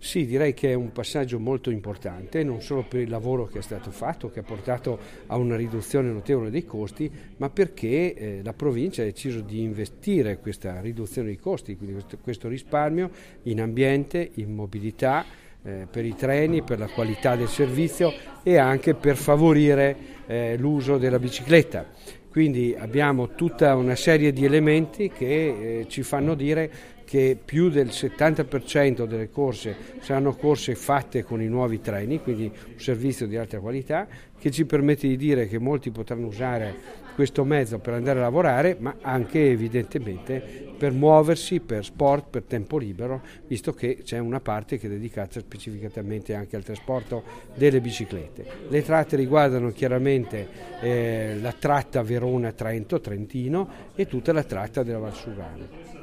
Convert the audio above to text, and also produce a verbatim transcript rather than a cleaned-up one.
Sì, direi che è un passaggio molto importante, non solo per il lavoro che è stato fatto, che ha portato a una riduzione notevole dei costi, ma perché eh, la provincia ha deciso di investire questa riduzione dei costi, quindi questo, questo risparmio in ambiente, in mobilità, eh, per i treni, per la qualità del servizio e anche per favorire eh, l'uso della bicicletta. Quindi abbiamo tutta una serie di elementi che eh, ci fanno dire che più del settanta per cento delle corse saranno corse fatte con i nuovi treni, quindi un servizio di alta qualità, che ci permette di dire che molti potranno usare questo mezzo per andare a lavorare, ma anche evidentemente per muoversi, per sport, per tempo libero, visto che c'è una parte che è dedicata specificatamente anche al trasporto delle biciclette. Le tratte riguardano chiaramente eh, la tratta Verona-Trento, Trentino e tutta la tratta della Valsugana.